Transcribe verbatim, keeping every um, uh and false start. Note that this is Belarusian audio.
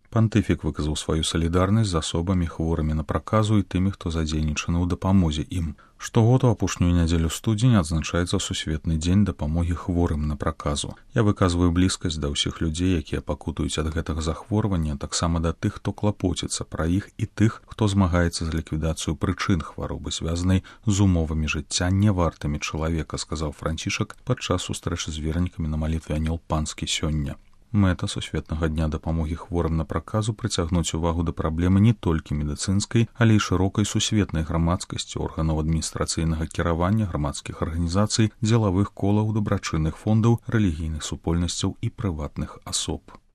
Пантыфік выказаў сваю салідарнасць з асобамі, хворымі на праказу і тымі, хто задзейнічаны ў дапамозе ім. Штогод у апошнюю нядзелю студзеня адзначаецца Сусветны дзень дапамогі хворым на праказу. Я выказваю блізкасць да ўсіх людзей, якія пакутуюць ад гэтага захворвання, таксама да тых, хто клапоціцца пра іх, і тых, хто змагаецца за ліквідацыю прычын хваробы, звязанай з умовамі жыцця, невартымі чалавека, сказаў Францішак падчас сустрэчы з вернікамі на малітве Анёл Панскі сёння. Мэта Сусветнага дня дапамогі хворым на праказу прыцягнуць увагу да праблемы не толькі медыцынскай, але і шырокай сусветнай грамадскасці, органаў адміністрацыйнага кіравання, грамадскіх арганізацый, дзелавых колаў, дабрачынных фондаў, рэлігійных супольнасцяў і прыватных асоб.